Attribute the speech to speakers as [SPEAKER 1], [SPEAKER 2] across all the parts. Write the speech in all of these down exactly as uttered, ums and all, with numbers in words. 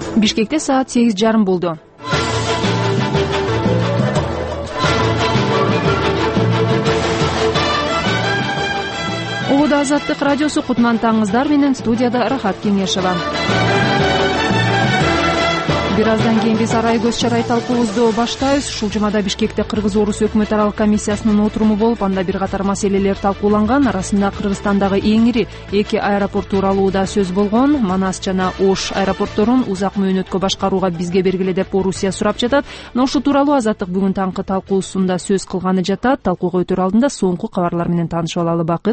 [SPEAKER 1] Бишкекте саат сегиз жарым болду. Убада Азаттык радиосу, кутман таңыңыздар менен, студияда Рахат Кеңешева. Бир аздан кийин биз арай көз чарай талкуубузду баштайбыз. Ушул жумада Бишкекте Кыргыз-Орус өкмөт аралык комиссиясынын отуруму болуп, анда бир катар маселелер талкууланган. Арасында Кыргызстандагы эң ири эки аэропорт тууралуу да сөз болгон. Манас жана Ош аэропортторун узак мөөнөткө башкарууга бизге бергиле деп Орусия сурап жатат. Но ушул тууралуу Азаттык бүгүн таңкы талкуусунда сөз кылганы жатат. Талкууга өтөр алдында соңку кабарлар менен таанышып алалы. Бакыт.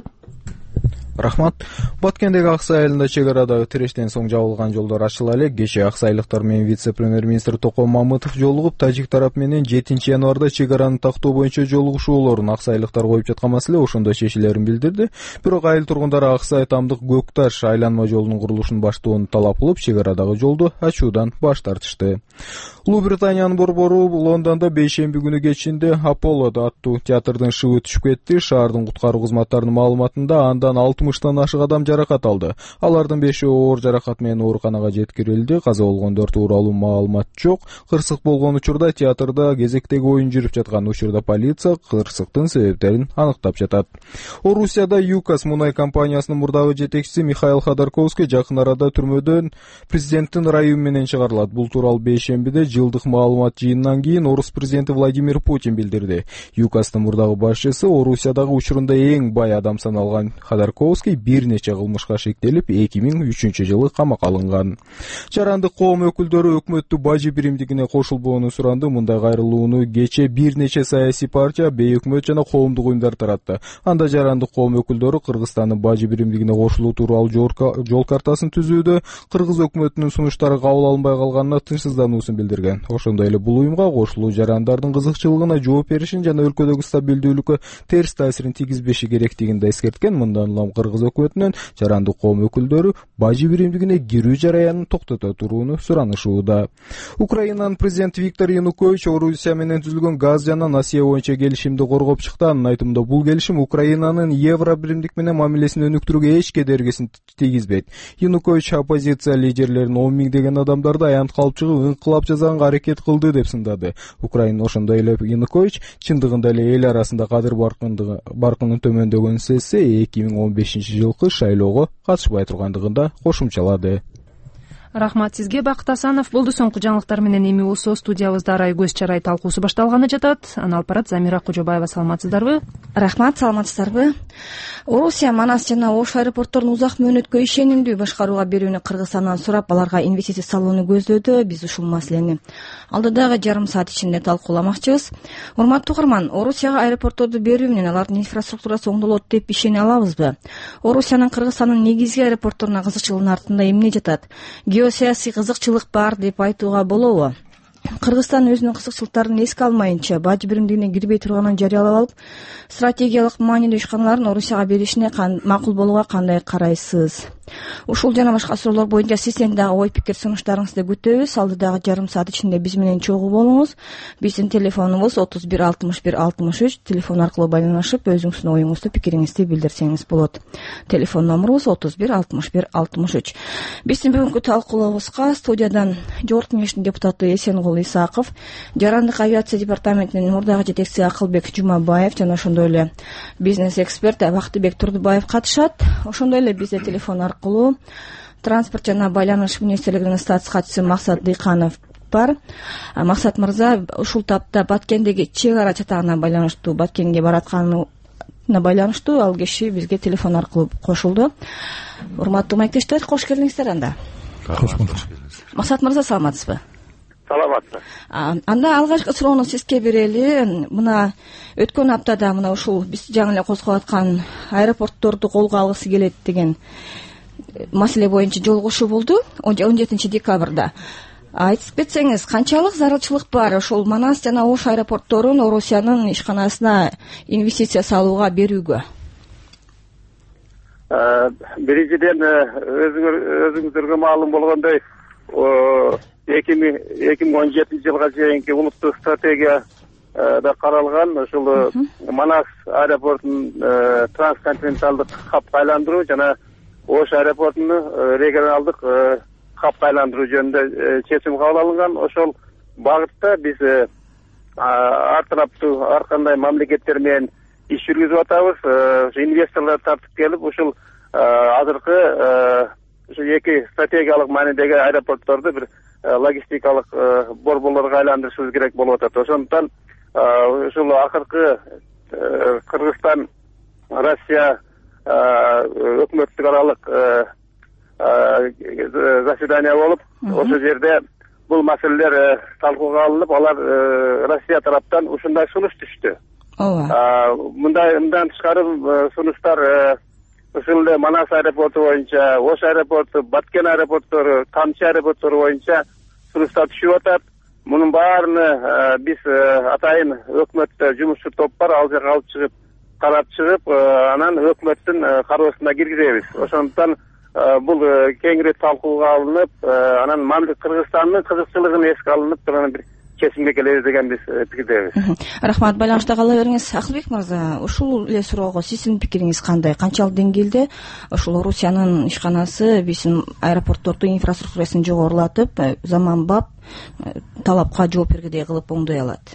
[SPEAKER 2] Рахмат. Баткендеги Аксай айылында чек арадагы тирештен соң жабылган жолдор ачыла элек. Кечээ аксайлыктар менен вице-премьер-министр Током Мамытов жолугуп, тажик тарап менен жетинчи январда чек араны тактоо боюнча жолугушуулорун аксайлыктар коюп жаткан маселе ошондо чечилерин билдирди. Бирок айыл тургундары Аксай Тамдык Көк Таш айланма жолунун курулушун баштоону талап кылып, чек арадагы жолду ачуудан баш тартышты. Улуу Британиянын борбору Лондондо бейшемби күнү кечинде Аполло аттуу театрдын шыбы түшүп кетти. Шаардын куткаруу кызматтарынын маалыматында андан алтымыштан ашык адам жаракат алды. Алардын бешөө оор жаракат менен ооруканага жеткирилди. Каза болгондор тууралуу маалымат жок. Кырсык болгон учурда театрда кезектеги оюн жүрүп жаткан. Учурда полиция кырсыктын себептерин аныктап жатат. Орусияда ЮКОС мунай компаниясынын мурдагы жетекчиси Михаил Ходорковский жакын арада түрмөдөн президенттин ырайымы менен чыгарылат. Бул тууралуу бейшембиде жылдык маалымат жыйынынан кийин Орус президенти Владимир Путин билдирди. ЮКОСтун мурдагы башчысы Орусиядагы учурунда эң бай адам саналган Ходорковский бир нече кылмышка шектелип, эки миң үчүнчү жылы камакка алынган. Жарандык коом өкүлдөрү өкмөттү бажы биримдигине кошулбоону суранды. Мындай кайрылууну кече бир нече саясий партия, бейөкмөт жана коомдук уюмдар таратты. Анда жарандык коом өкүлдөрү Кыргызстандын бажы биримдигине кошулуу тууралуу жол картасын түзүүдө Кыргыз өкмөтүнүн сунуштары кабыл алынбай калганына тынчсыздануусун билдирген. Ошондой эле бул уюмга кошулуу жарандардын кызыкчылыгына жооп беришин жана өлкөдөгү стабилдүүлүккө терс таасирин тийгизбеши керектигин да эскерткен. Мындан улам Кыргыз өкмөтүнөн жарандык коом өкүлдөрү бажы биримдигине кирүү жараянын токтото турууну суранышууда. Украинанын президенти Виктор Янукович Орусия менен түзүлгөн газ жана насыя боюнча келишимди коргоп чыкты. Анын айтымында бул келишим Украинанын евро биримдик менен мамилесин өнүктүрүүгө эч кедергисин тийгизбейт. Янукович оппозиция лидерлерин он миңдеген адамдарды аянт калып чыгып, инкылап жасаганга аракет кылды деп сындады. Украина ошондой эле Янукович чындыгында эле эл арасында кадыр баркындыгы баркынын төмөндөгөнүн сезсе, эки миң он бешинчи жылкы шайлоого катышпай тургандыгын да кошумчалады.
[SPEAKER 1] Рахмат сизге, Бакыт Асанов. Болду соңку жаңылыктар менен эми болсо студиябызда арай көз чарай талкуусу башталганы жатат. Аны алып барат Замира Кожобаева. Саламатсыздарбы?
[SPEAKER 3] Рахмат, саламатсыздарбы? Орусия Манас жана Ош аэропортторун узак мөөнөткө ишенимдүү башкарууга берүүнү Кыргызстандан сурап, аларга инвестиция салууну көздөөдө. Биз ушул маселени алдыдагы жарым саат ичинде талкууламакчыбыз. Урматтуу угарман, Орусияга аэропортторду берүү менен алардын инфраструктурасы оңдолот деп ишене алабызбы? Орусиянын Кыргызстандын негизги аэропортторуна кызыкчылыгынын артында эмне жатат? Геосаясий кызыкчылык бар деп айтууга болобу? Кыргызстан өзүнүн кызыкчылыктарын эске алмайынча бажы биримдигине кирбей турганын жарыялап алып, стратегиялык маанилүү ишканаларын Орусияга беришине макул болууга кандай карайсыз? Ушул жана башка суроолор боюнча сизден дагы ой пикир сунуштарыңызды күтөбүз. Алдыдагы жарым саат ичинде биз менен чогуу болуңуз. Биздин телефонубуз отуз бир алтымыш бир алтымыш үч. Телефон аркылуу байланышып, өзүңүздүн оюңузду, пикириңизди билдирсеңиз болот. Телефон номерубуз отуз бир алтымыш бир алтымыш үч. Биздин бүгүнкү талкуулообузга студиядан Жогорку Кеңештин депутаты Эсенгул Исаков, жарандык авиация департаментинин мурдагы жетекчиси Акылбек Жумабаев жана ошондой эле бизнес эксперт Бактыбек Турдубаев катышат. Ошондой эле бизде телефон аркылуу транспорт жана байланыш министрлигинин статс катчысы Максат Дыйканов бар. Максат мырза, ушул тапта Баткендеги чек ара чатагына байланыштуу, Баткенге баратканына байланыштуу ал киши бизге телефон аркылуу кошулду. Урматтуу маектештер, кош келиңиздер анда.
[SPEAKER 4] Кош болдук.
[SPEAKER 3] Максат мырза, саламатсызбы?
[SPEAKER 4] Саламатсыз.
[SPEAKER 3] Анда алгачкы суроону сизге берели. Мына өткөн аптада мына ушул биз жаңы эле козгоп аткан аэропортторду колго алгысы келет деген маселе боюнча жолугушуу болду он жетинчи декабрда. Айтып кетсеңиз, канчалык зарылчылык бар ошол Манас жана Ош аэропортторун Орусиянын ишканасына инвестиция салууга берүүгө?
[SPEAKER 4] Биринчиден өзүңүзгө маалым болгондой эки миң он жетинчи жылга чейинки улуттук стратегия да каралган. Ушул Манас аэропортун трансконтиненталдык хабка айландыруу жана Ош аэропортун регионалдык капка айландыруу жөнүндө чечим кабыл алынган. Ошол багытта биз ар тараптуу ар кандай мамлекеттер менен иш жүргүзүп атабыз. Инвесторлор тартып келип, ушул азыркы ушу эки стратегиялык маанидеги аэропортторду бир логистикалык борборлорго айландырышыбыз керек болуп атат. Ошондуктан ушул акыркы Кыргызстан Россия өкмөттүк аралык заседание болуп, ошол жерде бул маселелер талкууга алынып, алар Россия тараптан ушундай сунуш түштү. Ооба. Мындай мындан тышкары сунуштар ушул эле Манас аэропорту боюнча, Ош аэропорту, Баткен аэропорттору, Камчы аэропорттору боюнча сунуштар түшүп атат. Мунун баарыны биз атайын өкмөттө жумушчу топ бар, ал жерге алып чыгып, карап чыгып, анан өкмөттүн кароосуна киргизебиз. Ошондуктан бул кеңири талкууга алынып, анан Кыргызстандын кызыкчылыгын эске алынып турган бир чечимге келебиз деген биз пикирдебиз.
[SPEAKER 3] Рахмат, байланышта кала бериңиз. Акылбек мырза, ушул эле суроого сиздин пикириңиз кандай? Канчалык деңгээлде ушул Орусиянын ишканасы биздин аэропорттордун инфраструктурасын жогорулатып, заманбап талапка жооп бергидей кылып оңдой алат?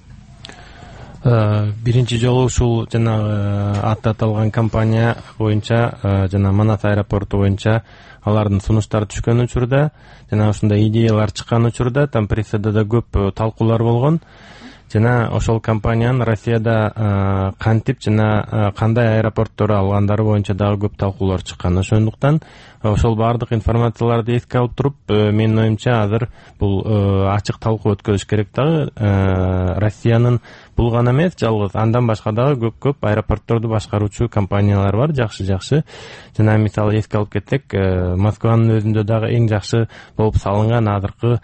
[SPEAKER 5] Биринчи жолу ушул жана аты аталган компания боюнча, жана Манас аэропорту боюнча алардын сунуштары түшкөн учурда, жана ушундай идеялар чыккан учурда там прессада да көп талкуулар болгон. Жана ошол компаниянын Россияда кантип жана кандай аэропортторду алгандары боюнча дагы көп талкуулар чыккан. Ошондуктан ошол баардык информацияларды эске алып туруп, менин оюмча азыр бул ачык талкуу өткөрүш керек дагы. Россиянын бул гана эмес, жалгыз андан башка дагы көп-көп аэропортторду башкаруучу компаниялар бар, жакшы-жакшы. Жана мисалы эске алып кетсек, Москванын өзүндө дагы эң жакшы болуп салынган азыркы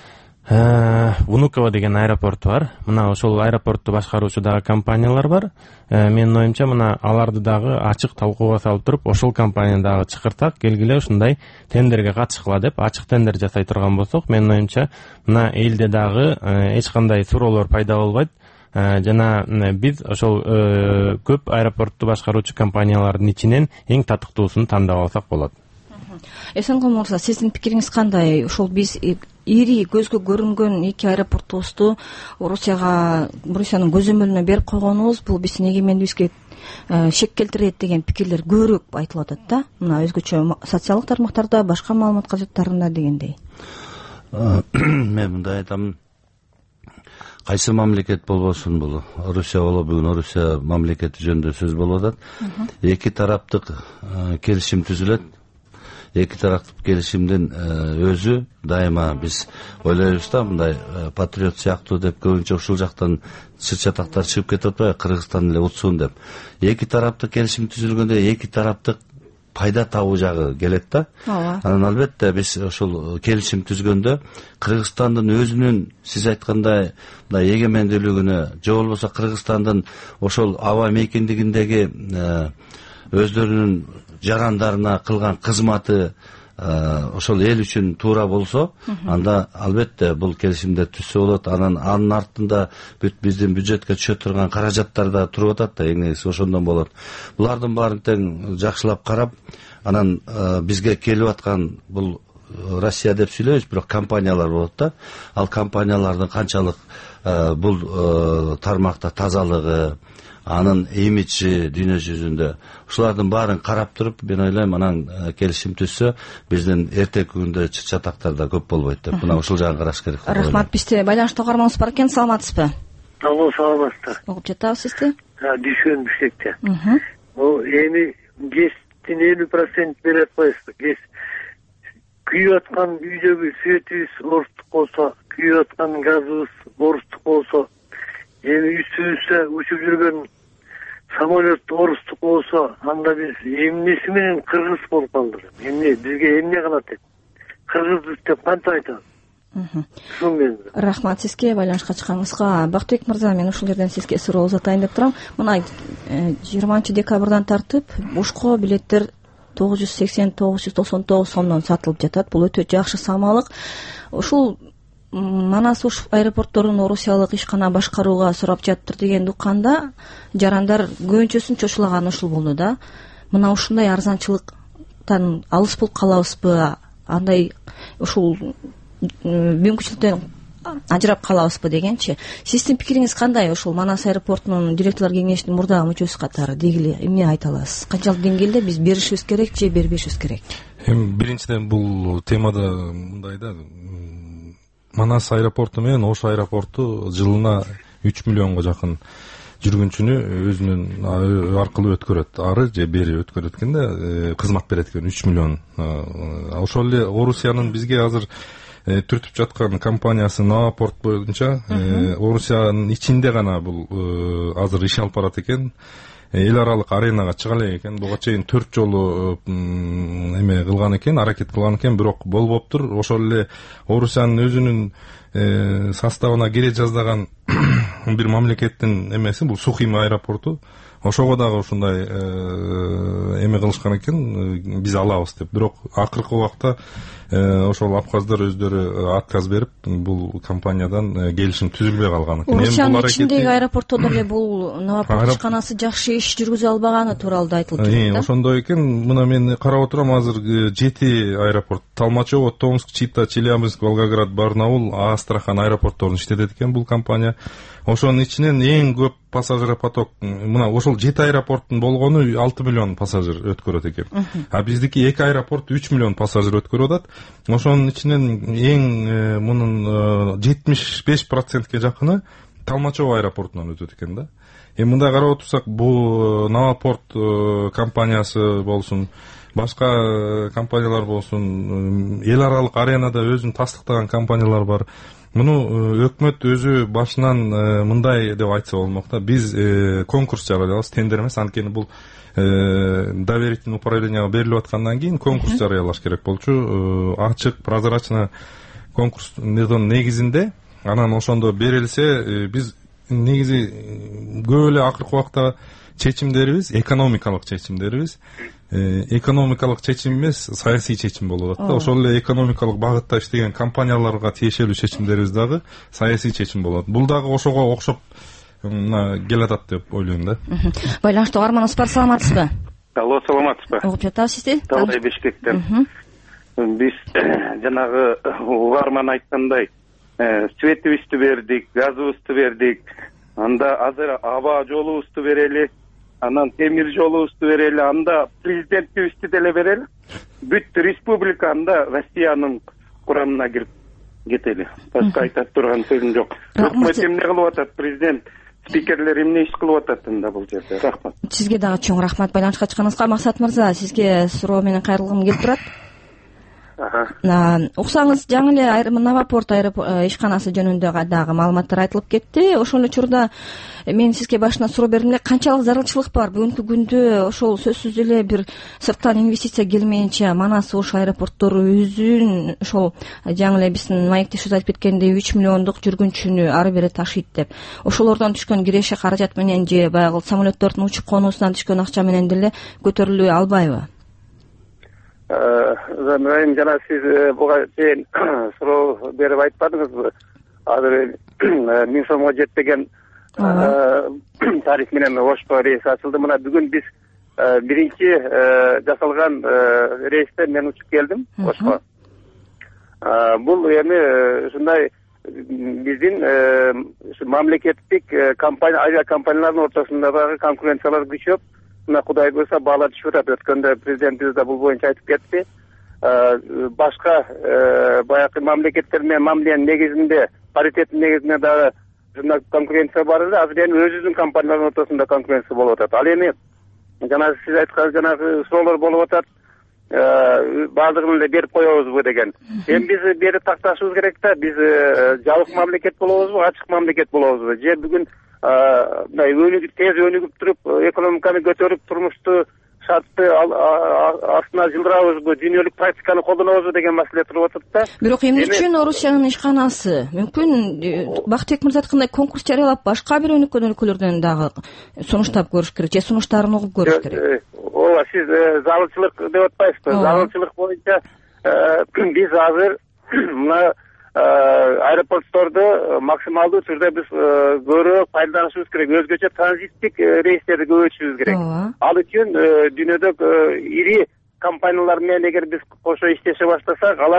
[SPEAKER 5] Внуково деген аэропорту бар. Мына ошол аэропортту башкаруучу дагы компаниялар бар. Менин оюмча мына аларды дагы ачык талкууга салып туруп, ошол компанияны дагы чакыртсак, келгиле ушундай тендерге катышкыла деп ачык тендер жасай турган болсок, менин оюмча мына элде дагы эч кандай суроолор пайда болбойт. Жана биз ошол көп аэропортту башкаруучу компаниялардын ичинен эң татыктуусун тандап алсак болот.
[SPEAKER 3] Эсенгул мырза, сиздин пикириңиз кандай? Ошол биз ири көзгө көрүнгөн эки аэропортубузду Орусияга, Орусиянын көзөмөлүнө берип койгонубуз бул биздин эгемендигибизге шек келтирет деген пикирлер көбүрөөк айтылып атат да. Мына өзгөчө социалдык тармактарда, башка маалымат газеттарында дегендей.
[SPEAKER 6] Мен мындай айтам. Кайсы мамлекет болбосун, бул Орусия болобу, бүгүн Орусия мамлекети жөнүндө сөз болуп атат. Эки тараптык келишим түзүлөт. Эки тараптык келишимдин өзү дайыма биз ойлойбуз да, мындай патриот сыяктуу деп көбүнчө ушул жактан чыр-чатактар чыгып кетип атпайбы, Кыргызстан эле утсун деп. Эки тараптык келишим түзүлгөндө эки тараптык пайда табуу жагы келет да. Анан албетте биз ошол келишим түзгөндө Кыргызстандын өзүнүн сиз айткандай мындай эгемендүүлүгүнө, же болбосо Кыргызстандын ошол аба мейкиндигиндеги өздөрүнүн жарандарына кылган кызматы ошол эл үчүн туура болсо, анда албетте бул келишимде түзсө болот. Анан анын артында бүт биздин бюджетке түшө турган каражаттар да туруп атат да, эң негизи ошондон болот. Булардын баарын тең жакшылап карап, анан бизге келип аткан бул Россия деп сүйлөйбүз, бирок компаниялар болот да. Ал компаниялардын канчалык бул тармакта тазалыгы, анын имиджи дүйнө жүзүндө, ушулардын баарын карап туруп, мен ойлойм, анан келишим түзсө, биздин эртеки күндө чыр-чатактар да көп болбойт деп. Мына ушул жагын караш керек.
[SPEAKER 3] Рахмат, бизде байланышта угарманыбыз бар экен, саламатсызбы?
[SPEAKER 7] Алло, саламатсыздар.
[SPEAKER 3] Угуп жатабыз сизди.
[SPEAKER 7] Дүйшөн Бишкекте. Эми гэстин элүү процент берип коесуздар. Гэс күйүп аткан үйдөгү светибиз орустук болсо, күйүп аткан газыбыз орустук болсо, эми үстүбүзгө учуп жүргөн самолет орустук болсо, анда биз эмнеси менен кыргыз болуп калдык? Эмне бизге эмне кылат деп? Кыргызбыз деп кантип айтабыз?
[SPEAKER 3] Рахмат сизге байланышка чыкканыңызга. Бактыбек мырза, мен ушул жерден сизге суроо узатайын деп турам. Мына жыйырманчы декабрдан тартып Ошко билеттер тогуз жүз сексен тогуз жүз токсон тогуз сомдон сатылып жатат. Бул өтө жакшы самалык. Ушул Манас Ош аэропортторун орусиялык ишкана башкарууга сурап жатыр деген укканда, жарандар көбүнчөсүн чочулаганы ушул болду да. Мына ушундай арзанчылыктан алыс болуп калабызбы? Андай ушул мүмкүнчүлүктөн ажырап калабызбы дегенчи. Сиздин пикириңиз кандай? Ушул Манас аэропортунун директорлор кеңешинин мурдагы мүчөсү катары дегиле эмне айта аласыз? Канчалык деңгээлде биз беришибиз керек же бербешибиз керек?
[SPEAKER 8] Эми биринчиден бул темада мындай да, Манас аэропорту менен Ош аэропорту жылына үч миллионго жакын жүргүнчүнү өзүнүн аркылуу өткөрөт. Ары же бери өткөрөт экен да, кызмат берет экен үч миллион. Ошол эле Орусиянын бизге азыр түртүп жаткан компаниясы Навапорт боюнча Орусиянын ичинде гана бул азыр иш алып барат экен. Эл аралык аренага чыга элек экен. Буга чейин төрт жолу эме кылган экен, аракет кылган экен, бирок болбоптур. Ошол эле Орусиянын өзүнүн составына кире жаздаган бир мамлекеттин эмеси бул Сухим аэропорту. Ошого дагы ушундай эме кылышкан экен, биз алабыз деп. Бирок акыркы убакта ошол абхаздар өздөрү отказ берип, бул компаниядан келишим түзүлбөй калган экен.
[SPEAKER 3] Орусиянын ичиндеги аэропорттордо эле бул Навапорт ишканасы жакшы иш жүргүзө албаганы тууралуу да айтылып жатат да.
[SPEAKER 8] Ошондой экен. Мына мен карап отурам, азыр жети аэропорт: Толмачево, Томск, Чита, Челябинск, Волгоград, Барнаул, Астрахан аэропортторун иштетет экен бул компания. Ошонун ичинен эң көп пассажир поток, мына ошол жети аэропорттун болгону алты миллион пассажир өткөрөт экен. А биздики эки аэропорт үч миллион пассажир өткөрүп атат. Ошонун ичинен эң мунун жетимиш беш процентке жакыны Толмачево аэропортунан өтөт экен да. Эми мындай карап отурсак, бул Навапорт компаниясы болсун, башка компаниялар болсун, эл аралык аренада өзүн тастыктаган компаниялар бар. Муну өкмөт өзү башынан мындай деп айтса болмок да. Биз конкурс жарыялабыз, тендер эмес, анткени бул доверительный управленияга берилип аткандан кийин конкурс жарыялаш керек болчу. Ачык, прозрачно конкурс негизинде, анан ошондо берилсе, биз негизи көп эле акыркы убакта чечимдерибиз экономикалык чечимдерибиз экономикалык чечим эмес, саясий чечим болуп атат да. Ошол эле экономикалык багытта иштеген компанияларга тиешелүү чечимдерибиз дагы саясий чечим болот. Бул дагы ошого окшоп келатат деп ойлойм да.
[SPEAKER 3] Байланышта угарманыбыз бар, саламатсызбы?
[SPEAKER 4] Алло, саламатсызбы?
[SPEAKER 3] Угуп жатабыз сизди.
[SPEAKER 4] Талгай Бишкектен. Биз жанагы угарман айткандай, светибизди бердик, газыбызды бердик, анда азыр аба жолубузду берели, анан темир жолубузду берели, анда президентибизди деле берели. Бүт республика анда Россиянын курамына кирип кетели. Башка айтат турган сөзүм жок. Өкмөт эмне кылып атат, президент, спикерлер эмне иш кылып атат анда бул жерде? Рахмат.
[SPEAKER 3] Сизге дагы чоң рахмат байланышка чыкканыңызга. Максат мырза, сизге суроо менен кайрылгым келип турат. Уксаңыз, жаңы эле Навапорт ишканасы жөнүндө дагы маалыматтар айтылып кетти. Ошол эле учурда мен сизге башынан суроо бердим эле, канчалык зарылчылык бар? Бүгүнкү күндө ошол сөзсүз эле бир сырттан инвестиция келмейинче Манас Ош аэропорттору өзүн ошол жаңы эле биздин маектешибиз айтып кеткендей үч миллиондук жүргүнчүнү ары бери ташыйт деп. Ошолордон түшкөн киреше каражат менен же баягы самолеттордун учуп конуусунан түшкөн акча менен деле көтөрүлө албайбы?
[SPEAKER 4] Мен жана сиз буга чейин суроо берип айтпадыңызбы? Азыр миң сомго жетпеген тариф менен Ошко рейс ачылды. Мына бүгүн биз биринчи жасалган рейсте мен учуп келдим Ошко. Бул эми ушундай биздин мамлекеттик компания, авиакомпаниялардын ортосунда дагы конкуренциялар күчөп, мына Кудай койсо баалар түшүп атат. Өткөндө президентибиз да бул боюнча айтып кетти. Башка баягы мамлекеттер менен мамленин негизинде, паритеттин негизинде дагы ушундай конкуренция бар эле. Азыр эми өзүбүздүн компаниялардын ортосунда конкуренция болуп атат. Ал эми жанагы сиз айткан жанагы суроолор болуп атат. Баардыгын эле берип коебузбу деген. Эми биз берип такташыбыз керек да. Биз жабык мамлекет болобузбу, ачык мамлекет болобузбу? Же бүгүн мындай өнүгүп, тез өнүгүп туруп, экономиканы көтөрүп, турмушту шартты астына жылдырабызбы, дүйнөлүк практиканы колдонобузбу деген маселе туруп атат да.
[SPEAKER 3] Бирок эмне үчүн Орусиянын ишканасы? Мүмкүн Бактыбек мырза айткандай конкурс жарыялап башка бир өнүккөн өлкөлөрдөн дагы сунуштап көрүш керек, же сунуштарын угуп көрүш керек.
[SPEAKER 4] Ооба, сиз залылчылык деп атпайсызбы? Залылчылык боюнча биз азыр мына аэропортторду максималдуу түрдө биз көрүп пайдаланышыбыз керек. Өзгөчө транзиттик рейстерди көбөйтүшүбүз керек. Ал үчүн дүйнөдө ири компаниялар менен эгер биз кошо иштеше баштасак, алар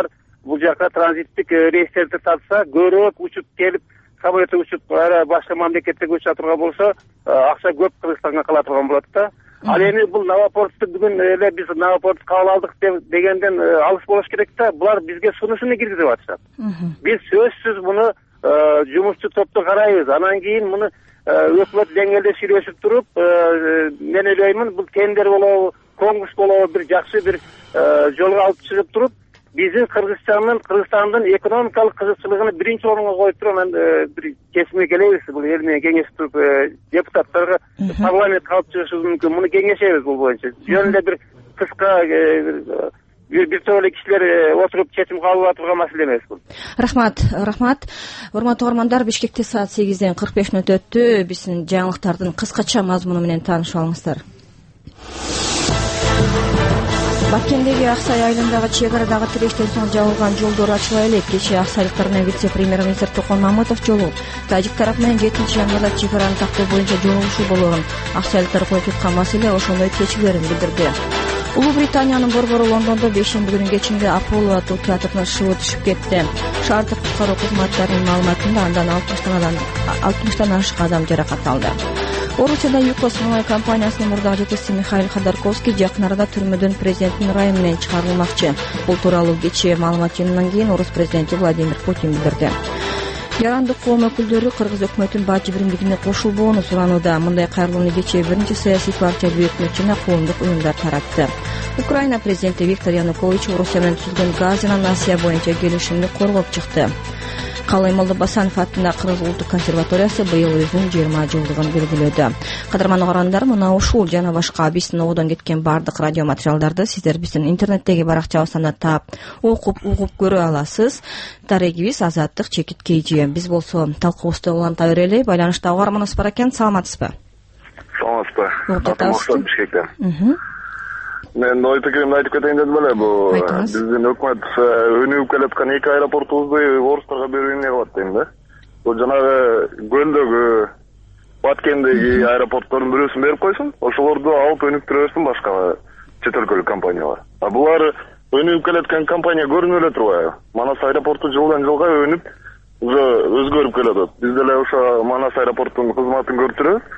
[SPEAKER 4] бул жака транзиттик рейстерди тартса, көбүрөөк учуп келип, самолетте учуп башка мамлекеттерге уча турган болсо, акча көп Кыргызстанга кала турган болот да. Ал эми бул Новопортты бүгүн эле биз Новопортты кабыл алдык дегенден алыс болуш керек да. Булар бизге сунушуну киргизип атышат. Биз сөзсүз муну жумушчу топту карайбыз. Анан кийин муну өкмөт деңгээлде сүйлөшүп туруп, мен ойлоймун, бул тендер болобу, конкурс болобу, бир жакшы бир жолго алып чыгып туруп, биздин Кыргызстандын Кыргызстандын экономикалык кызыкчылыгын биринчи орунга коюп туруп, анан бир кесимге келебиз. Бул эл менен кеңешип туруп, депутаттарга парламентке алып чыгышыбыз мүмкүн. Муну кеңешебиз бул боюнча. Жөн эле бир кыска бир топ эле кишилер отуруп чечим кабыл алып турган маселе эмес бул.
[SPEAKER 3] Рахмат, рахмат. Урматтуу угармандар, Бишкекте саат сегизден кырк беш мүнөт өттү. Биздин жаңылыктардын кыскача мазмуну менен таанышып алыңыздар. Баткендеги Аксай айылындагы чек арадагы тирештен соң жабылган жолдор ачыла элек. Кечээ аксайлыктар менен вице-премьер-министр Токон Мамытов жолугуп, тажик тарап менен жетинчи январда чек араны тактоо боюнча жолугушуу болгон. Аксайлыктар коюп жаткан маселе ошондой чечилерин билдирди. Улуу Британиянын борбору Лондондо бейшемби күнү кечинде Apollo аттуу театрына шыбы түшүп кетти. Шаардык куткаруу кызматтарынын маалыматында андан алтымыштан ашык адам жаракат алды. Орусияда ЮКОС мунай компаниясынын мурдагы жетекчиси Михаил Ходорковский жакын арада түрмөдөн президенттин ырайы менен чыгарылмакчы. Бул тууралуу кечээ маалымат жыйынынан кийин Орус президенти Владимир Путин билдирди. Жарандык коом өкүлдөрү Кыргыз өкмөтүнүн бажы биримдигине кошулбоону суранууда. Мындай кайрылууну кечээ биринчи саясий партиялуу өкмөт жана коомдук уюмдар таратты. Украина президенти Виктор Янукович Орусия менен түзүлгөн газ жана Насия боюнча келишимди коргоп чыкты. Калай Молдобасанов аттындагы Кыргыз улуттук консерваториясы быйыл өзүнүн жыйырма жылдыгын белгилөөдө. Кадырман угармандар, мына ушул жана башка биздин ободон кеткен бардык радио материалдарды сиздер биздин интернеттеги баракчабыздан таап, окуп, угуп көрө аласыз. Дарегибиз Азаттык Чекит Кейжи. Биз болсо талкуубузду уланта берели. Байланышта угарманыбыз бар экен. Саламатсызбы?
[SPEAKER 9] Саламатсызбы. Атым Бишкектен. Мен ой пикиримди айтып кетейин дедим эле. Бул биздин өкмөт өнүгүп келаткан эки аэропортубузду орустарга берүүнү эмне кылат дейм да. Бул жанагы көлдөгү, Баткендеги аэропорттордун бирөөсүн берип койсун, ошолорду алып өнүктүрө берсин башка чет өлкөлүк компаниялар. А булар өнүгүп келаткан компания көрүнүп эле турбайбы? Манас аэропорту жылдан жылга өнүп, уже өзгөрүп келатат. Биз деле ошо Манас аэропортунун кызматын көрүп турабыз.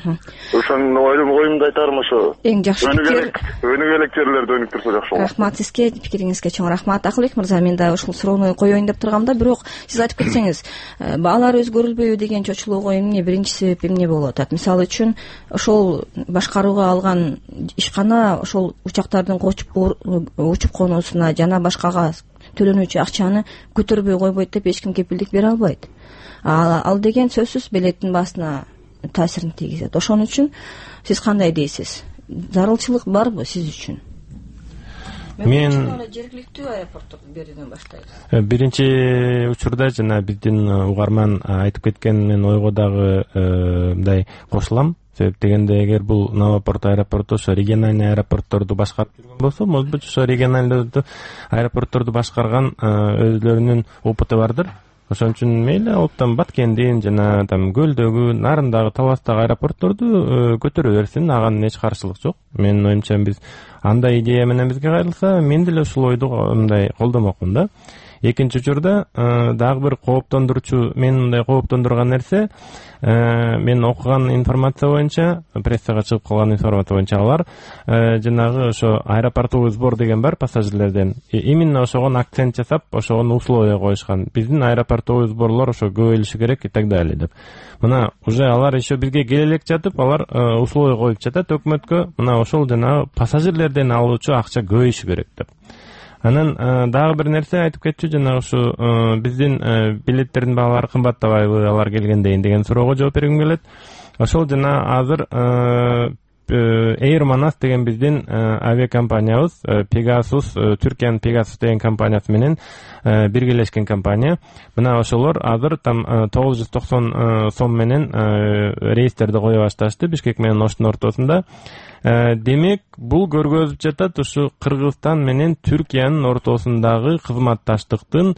[SPEAKER 9] Ошонун оюмду айтарым ошо.
[SPEAKER 3] Эң жакшы пикир.
[SPEAKER 9] Өнүгүп элек жерлерди өнүктүрсө жакшы болот.
[SPEAKER 3] Рахмат сизге, пикириңизге чоң рахмат. Акылбек мырза, мен да ушул суроону коеюн деп тургамда, бирок сиз айтып кетсеңиз, баалар өзгөрүлбөйбү деген чочулууга эмне биринчи себеп эмне болуп атат? Мисалы үчүн, ошол башкарууга алган ишкана ошол учактардын учуп конуусуна жана башкага төлөнүүчү акчаны көтөрбөй койбойт деп эч ким кепилдик бере албайт. Ал деген сөзсүз билеттин баасына таасирин тийгизет. Ошон үчүн сиз кандай дейсиз? Зарылчылык барбы сиз үчүн?
[SPEAKER 5] Мен
[SPEAKER 3] жергиликтүү аэропортту берүүдөн баштайбыз.
[SPEAKER 5] Биринчи учурда жана биздин угарман айтып кеткен, мен ойго дагы мындай кошулам. Себеп дегенде, эгер бул Новопорт аэропорту ошо региональный аэропортторду башкарып жүргөн болсо, может быть, ошо региональный аэропортторду башкарган өзлөрүнүн опыты бардыр. Ошон үчүн мейли алыптан Баткендин жана там Көлдөгү, Нарындагы, Таластагы аэропортторду көтөрө берсин, аган эч каршылык жок. Менин оюмча, биз андай идея менен бизге кайрылса, мен деле ушул ойду мындай колдомокмун да. Экинчи учурда дагы бир кооптондурчу, мен мындай кооптондурган нерсе, мен окуган информация боюнча, прессага чыгып калган информация боюнча, алар жанагы ошо аэропортовый сбор деген бар пассажирлерден. Именно ошогон акцент жасап, ошогон условия коюшкан. Биздин аэропортовый сборлор ошо көбөйлүшү керек и так далее деп. Мына уже алар еще бизге келе элек жатып, алар условия коюп жатат өкмөткө. Мына ошол жанагы пассажирлерден алуучу акча көбөйүшү керек деп. Анан дагы бир нерсе айтып кетчү, жана ушу биздин билеттердин баалары кымбаттабайбы алар келгенден деген суроого жооп бергим келет. Ошол жана азыр Air Manas деген биздин авиакомпаниябыз, Pegasus, Түркиянын Pegasus деген компаниясы менен биргелешкен компания. Мына ошолор азыр там тогуз жүз токсон сом менен рейстерди кое башташты Бишкек менен Оштун ортосунда. Демек, бул көргөзүп жатат ушу Кыргызстан менен Түркиянын ортосундагы кызматташтыктын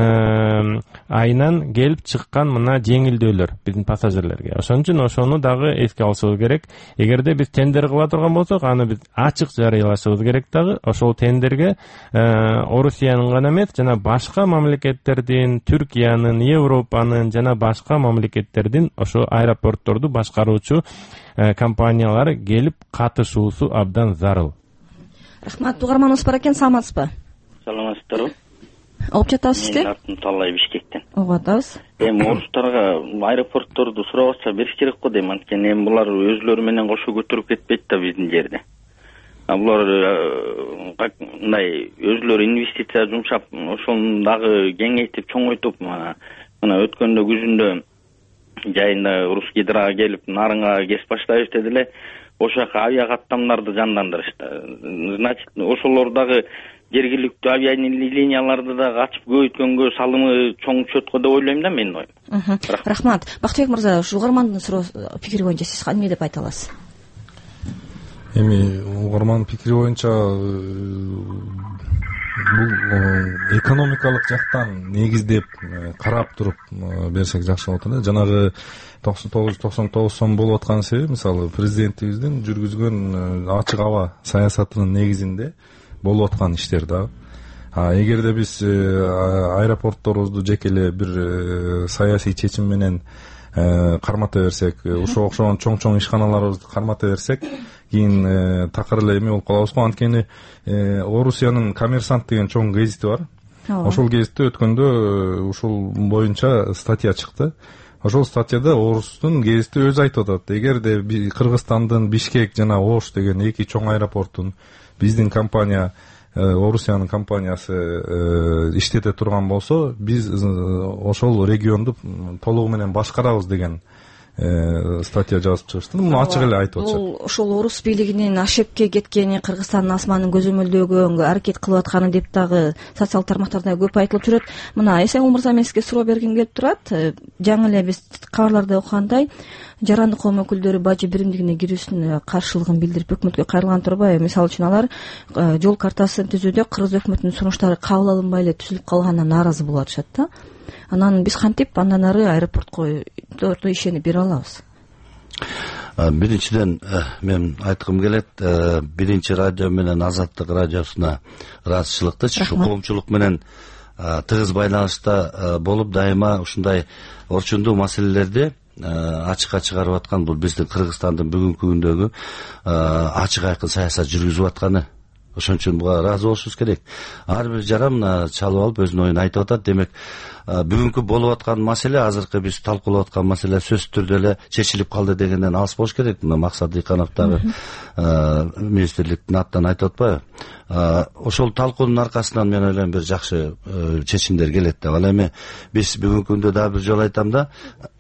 [SPEAKER 5] айынан келип чыккан мына жеңилдөөлөр биздин пассажирлерге. Ошон үчүн ошону дагы эске алышыбыз керек. Эгерде биз биз тендер кыла турган болсок, аны биз ачык жарыялашыбыз керек дагы. Ошол тендерге Орусиянын гана эмес, жана башка мамлекеттердин, Түркиянын, Европанын жана башка мамлекеттердин ошо аэропортторду башкаруучу компаниялары келип катышуусу абдан зарыл.
[SPEAKER 3] Рахмат. Угарманыбыз бар экен, саламатсызбы?
[SPEAKER 10] Саламатсыздарбы?
[SPEAKER 3] Алып жатасыз сизде?
[SPEAKER 10] Мен атын Таллай Бишкектен.
[SPEAKER 3] Угуп атабыз.
[SPEAKER 10] Эми орустарга аэропортторду сурап атса бериш керек го дейм. Анткени эми булар өзлөрү менен кошо көтөрүп кетпейт да биздин жерде. А булар мындай өзлөрү инвестиция жумшап, ошону дагы кеңейтип, чоңойтуп, мына мына өткөндө күзүндө жайында Русгидрага келип, нарынга кесип баштайбыз деди эле. Ошол жака авиа каттамдарды жандандырышты. Значит, ошолор дагы жергиликтүү авиалинияларды да ачып көбөйткөнгө салымы чоң түшөт го деп ойлойм да менин оюм.
[SPEAKER 3] Рахмат. Бактыбек мырза, ушу угармандын суроо пикири боюнча сиз эмне деп айта аласыз?
[SPEAKER 8] Эми угармандын пикири боюнча бул экономикалык жактан негиздеп карап туруп берсек жакшы болот эле. Жанагы токсон тогуз токсон тогуз сом болуп аткан себеби, мисалы, президентибиздин жүргүзгөн ачык аба саясатынын негизинде болуп аткан иштер да. А эгерде биз аэропортторубузду жеке эле бир саясий чечим менен кармата берсек, ушуга окшогон чоң-чоң ишканаларыбызды кармата берсек, кийин такыр эле эме болуп калабыз го. Анткени Орусиянын Коммерсант деген чоң гезити бар. Ошол гезитте өткөндө ушул боюнча статья чыкты. Ошол статьяда Орустун гезити өзү айтып атат. Эгерде Кыргызстандын Бишкек жана Ош деген эки чоң аэропортун биздин компания, Орусиянын компаниясы иштете турган болсо, биз ошол регионду толугу менен башкарабыз деген статья жазып чыгышты. Муну ачык эле айтып атышат.
[SPEAKER 3] Бул ошол орус бийлигинин ашепке кеткени, Кыргызстандын асманын көзөмөлдөгөнгө аракет кылып атканы деп дагы социалдык тармактарда көп айтылып жүрөт. Мына Эсенгул мырза, мен сизге суроо бергим келип турат. Жаңы эле биз кабарларда окугандай, жарандык коом өкүлдөрү бажы биримдигине кирүүсүнө каршылыгын билдирип өкмөткө кайрылган турбайбы? Мисалы үчүн алар жол картасын түзүүдө Кыргыз өкмөтүнүн сунуштары кабыл алынбай эле түзүлүп калганына нааразы болуп атышат да. Анан биз кантип андан ары аэропортко ишенип бере алабыз?
[SPEAKER 6] Биринчиден мен айткым келет, биринчи радио менен Азаттык радиосуна ыраазычылыкты, ушу коомчулук менен тыгыз байланышта болуп дайыма ушундай орчундуу маселелерди ачыкка чыгарып аткан, бул биздин Кыргызстандын бүгүнкү күндөгү ачык айкын саясат жүргүзүп атканы. Ошон үчүн буга ыраазы болушубуз керек. Ар бир жаран чалып алып өзүнүн оюн айтып атат. Демек, бүгүнкү болуп аткан маселе, азыркы биз талкуулап аткан маселе сөзсүз түрдө эле чечилип калды дегенден алыс болуш керек. Мына Максат Дыйканов дагы министрликтин атынан айтып атпайбы? Ошол талкуунун аркасынан мен ойлойм бир жакшы чечимдер келет деп. Ал эми биз бүгүнкү күндө дагы бир жолу айтам да,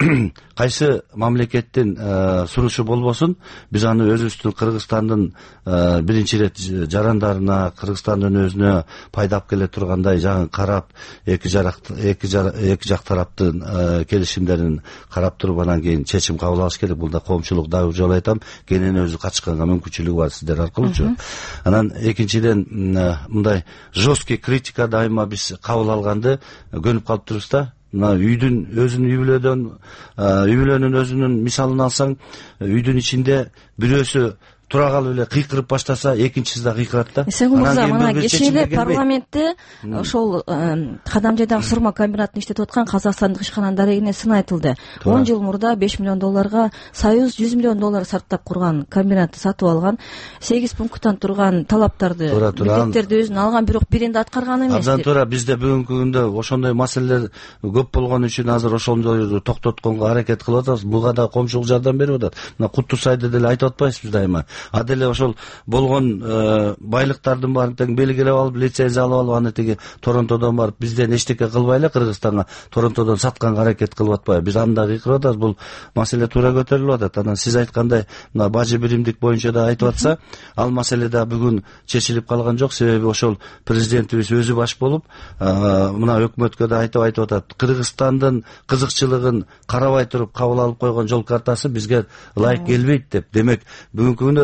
[SPEAKER 6] кайсы мамлекеттин сунушу болбосун, биз аны өзүбүздүн Кыргызстандын биринчи ирет жарандарына, Кыргызстандын өзүнө пайдап келе тургандай жагын карап, эки жак эки жак тараптын келишимдерин карап туруп, анан кийин чечим кабыл алыш керек. Бул да коомчулук, дагы бир жолу айтам, кенен өзү качканга мүмкүнчүлүгү бар сиздер аркылуучу. Анан экинчиден мындай жесткий критика дайыма биз кабыл алганды көнүп калып турубуз да. Мына үйдүн өзүнүн үй бүлөдөн, үй бүлөнүн өзүнүн мисалын алсаң, үйдүн ичинде бирөөсү тура калып эле кыйкырып баштаса, экинчиси да кыйкырат да.
[SPEAKER 3] Эсенгул мырза, мына кечээ эле парламентте ошол Кадамжайдагы сурма комбинатын иштетип аткан казакстандык ишкананын дарегине сын айтылды. он жыл мурда беш миллион долларга Союз жүз миллион доллар сарптап курган комбинатты сатып алган, сегиз пункттан турган талаптарды, милдеттерди өзүнө алган, бирок биринде аткарган эмес.
[SPEAKER 6] Абдан туура. Бизде бүгүнкү күндө ошондой маселелер көп болгон үчүн азыр ошондойду токтотконго аракет кылып атабыз. Буга да коомчулук жардам берип атат. Мына Куттусайды деле айтып атпайбызбы дайыма? А деле ошол болгон байлыктардын баарын тең белгилеп алып, лицензия алып алып, аны теги Торонтодон барып бизден эчтеке кылбай эле Кыргызстанга Торонтодон сатканга аракет кылып атпайбы? Биз аны да кыйкырып атабыз. Бул маселе туура көтөрүлүп атат. Анан сиз айткандай, мына бажы биримдик боюнча да айтып атса, ал маселе да бүгүн чечилип калган жок. Себеби ошол президентибиз өзү баш болуп, мына өкмөткө да айтып айтып атат. Кыргызстандын кызыкчылыгын карабай туруп кабыл алып койгон жол картасы бизге ылайык келбейт деп. Демек, бүгүнкү күндө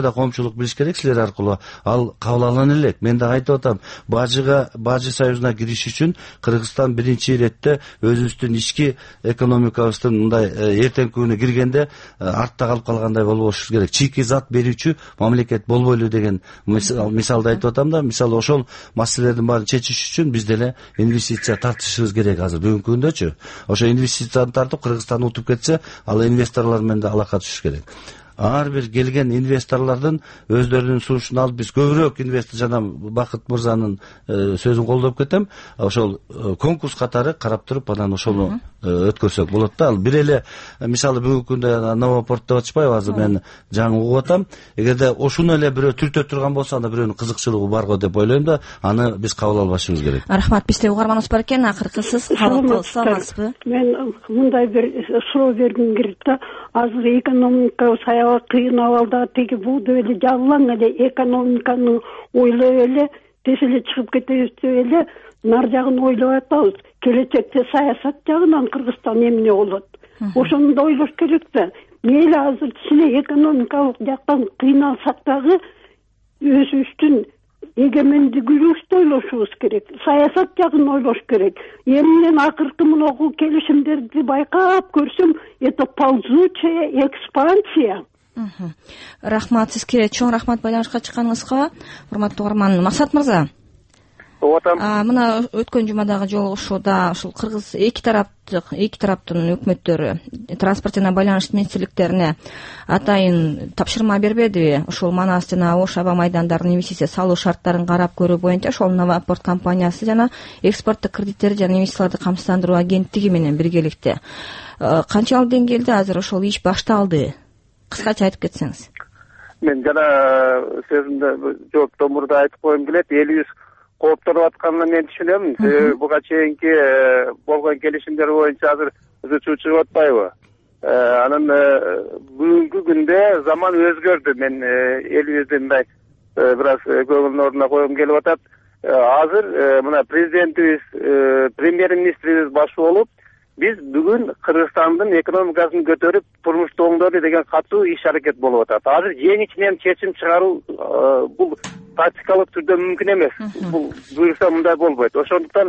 [SPEAKER 6] да коомчулук билиш керек силер аркылуу, ал кабыл алына элек. Мен да айтып атам, бажыга, бажы союзуна кириш үчүн Кыргызстан биринчи иретте өзүбүздүн ички экономикабыздын мындай эртеңки күнү киргенде артта калып калгандай болбош керек. Чийки зат берүүчү мамлекет болбойлу деген мисалды айтып атам да, мисалы ошол маселелердин баарын чечиш үчүн биз деле инвестиция тартышыбыз керек азыр бүгүнкү күндөчү. Ошо инвестицияны тартып Кыргызстан утуп кетсе, ал инвесторлор менен да алака түшүш керек. Ар бир келген инвесторлордун өздөрүнүн сунушун алып биз көбүрөөк инвестор жана Бакыт мырзанын сөзүн колдоп кетем. Ошол конкурс катары карап туруп анан ошону өткөрсөк болот да. Ал бир эле мисалы бүгүнкү күндө Новопорт деп атышпайбы, азыр мен жаңы угуп атам. Эгерде ошону эле бирөө түртө турган болсо, анда бирөөнүн кызыкчылыгы барго деп ойлойм да, аны биз кабыл албашыбыз керек.
[SPEAKER 3] Рахмат. Бизде угарманыбыз бар экен, акыркы сиз кабыл кылсаңызбы?
[SPEAKER 11] Мен мындай бир суроо бергим келет да. Азыр экономика саябак кыйын абалда теги бул деп эле жабылаң эле экономиканы ойлой эле тез эле чыгып кетебиз деп эле нар жагын ойлоп атабыз. Келечекте саясат жагынан Кыргызстан эмне болот? Ошону да ойлош керек да. Мейли азыр кичине экономикалык жактан кыйналсак дагы өзүбүздүн эгемендигибизди ойлошубуз керек. Саясат жагын ойлош керек. Эмнен акыркы мынагу келишимдерди байкап көрсөм, это ползучая экспансия.
[SPEAKER 3] Рахмат сизге, чоң рахмат байланышка чыкканыңызга. Урматтуу угарман Максат мырза. Мына өткөн жумадагы жолугушууда ушул кыргыз эки тараптык эки тараптын өкмөттөрү транспорт жана байланыш министрликтерине атайын тапшырма бербедиби? Ушул Манас жана Ош аба майдандарын инвестиция салуу шарттарын карап көрүү боюнча ошол Новопорт компаниясы жана экспорттук кредиттер жана инвестицияларды камсыздандыруу агенттиги менен биргеликте канчалык деңгээлде азыр ошол иш башталды? Кыскача айтып кетсеңиз.
[SPEAKER 4] Мен жана сөзүмдө жооптон мурда айтып коюм келет, элибиз кооптонуп атканын мен түшүнөм. Буга чейинки болгон келишимдер боюнча азыр чыгып чыгып атпайбы? Анан бүгүнкү күндө заман өзгөрдү. Мен элибиздин мындай бир аз көңүлүнүн ордуна койгум келип атат. Азыр мына президентибиз, премьер-министрибиз баш болуп, биз бүгүн Кыргызстандын экономикасын көтөрүп, турмушту оңдойлу деген катуу иш аракет болуп атат. Азыр жең ичинен чечим чыгаруу бул тактикалык түрдө мүмкүн эмес. Бул буюрса мындай болбойт. Ошондуктан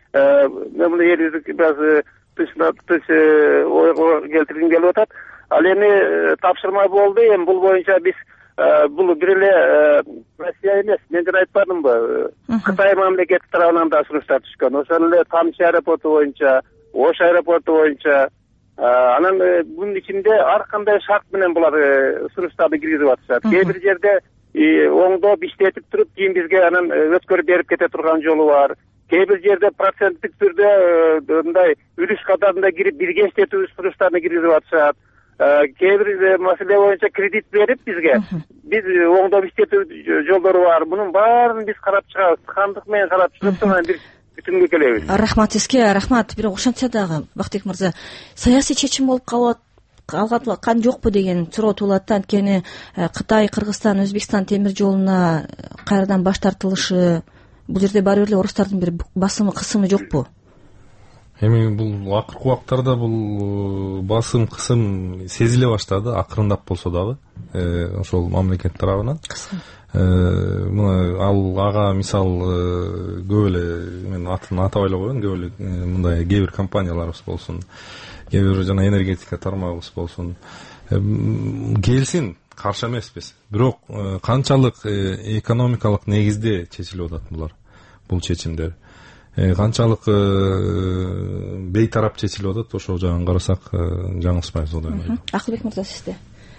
[SPEAKER 4] мен муну элибизди бир аз тыш ойго келтиргим келип атат. Ал эми тапшырма болду. Эми бул боюнча биз бул бир эле Россия эмес, мен жана айтпадымбы, Кытай мамлекети тарабынан да сунуштар түшкөн. Ошол эле Тамчы аэропорту боюнча, Ош аэропорту боюнча, анан бунун ичинде ар кандай шарт менен булар сунуштарды киргизип атышат. Кээ бир жерде оңдоп иштетип туруп, кийин бизге анан өткөрүп берип кете турган жолу бар. Кээ бир жерде проценттик түрдө мындай үлүш катарында кирип бирге иштетүү сунуштарын киргизип атышат. Кээ бир маселе боюнча кредит берип бизге биз оңдоп иштетүү жолдору бар. Мунун баарын биз карап чыгабыз. Кандык менен карап чыгып анан бир бүтүнгө келебиз.
[SPEAKER 3] Рахмат сизге, рахмат. Бирок ошентсе дагы Бактыбек мырза, саясий чечим болуп калат алган жокпу деген суроо туулат да. Анткени Кытай, Кыргызстан, Өзбекстан темир жолуна кайрадан баш тартылышы, бул жерде баары бир эле орустардын бир басымы, кысымы жокпу?
[SPEAKER 8] Эми бул акыркы убактарда бул басым, кысым сезиле баштады, акырындап болсо дагы ошол мамлекет тарабынан. Мына ал ага мисал көп эле, мен атын атап эле коеюн, көп эле мындай кээ бир компанияларыбыз болсун, кээ бир жана энергетика тармагыбыз болсун, келсин, каршы эмеспиз. Бирок канчалык экономикалык негизде чечилип атат булар, бул чечимдер, канчалык бейтарап чечилип атат, ошол жагын карасак жаңылышпайбыз го деп ойлойм.
[SPEAKER 3] Акылбек мырза, сизде?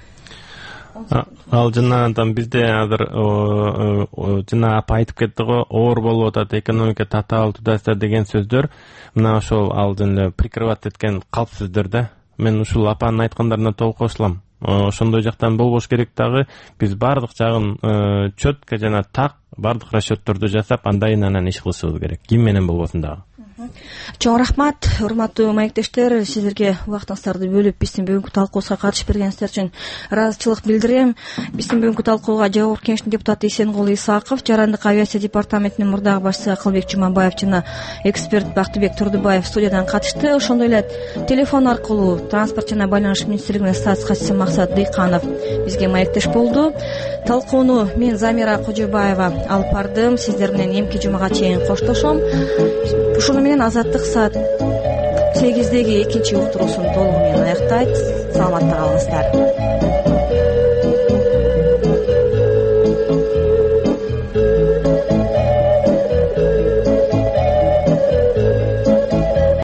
[SPEAKER 5] Ал жанагынтан бизде азыр жана апа айтып кетти го, оор болуп атат, экономика татаал тудайсыздар деген сөздөр, мына ошол ал жана прикрывать эткен калп сөздөр да. Мен ушул апанын айткандарына толук кошулам. Ошондой жактан болбош керек дагы. Биз бардык жагын чөткө жана так бардык расчётторду жасап, андайын анан иш кылышыбыз керек. Ким менен болбосун дагы.
[SPEAKER 3] Чоң рахмат, урматтуу маектештер, сиздерге убактыңыздарды бөлүп биздин бүгүнкү талкуубузга катышып бергениңиздер үчүн ыраазычылык билдирем. Биздин бүгүнкү талкууга Жогорку Кеңештин депутаты Эсенгул Исаков, Жарандык авиация департаментинин мурдагы башчысы Акылбек Жумабаев жана эксперт Бактыбек Турдубаев студиядан катышты. Ошондой эле телефон аркылуу транспорт жана байланыш министрлигинин статс катчысы Максат Дыйканов бизге маектеш болду. талкууну мен Замира Кожобаева алып бардым. Сиздер менен эмки жумага чейин коштошом. Ушуну менен Азаттык саат сегиздеги экинчи уктуруусун толугу менен аяктайт. Саламатта калыңыздар.